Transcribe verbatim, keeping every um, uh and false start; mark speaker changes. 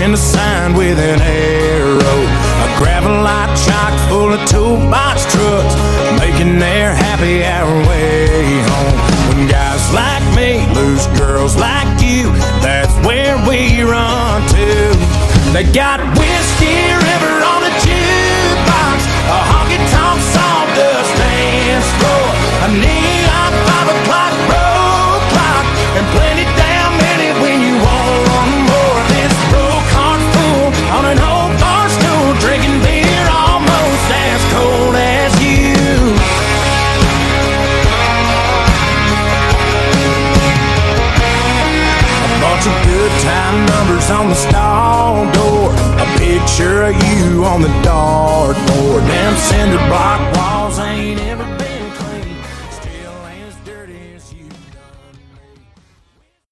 Speaker 1: and a sign with an arrow. A gravel lot chock full of toolbox trucks, making their happy hour way home. When guys like me lose girls like you, that's where we run to. They got Whiskey River on the jukebox, a honky-tonk sawdust dance floor, a neon five o'clock road clock, and plenty damn many when you want one more. This broke heart fool on an old bar stool, drinking beer almost as cold as you. A bunch of good time numbers on the stall door, a picture of you on the dartboard. Them cinder block walls ain't ever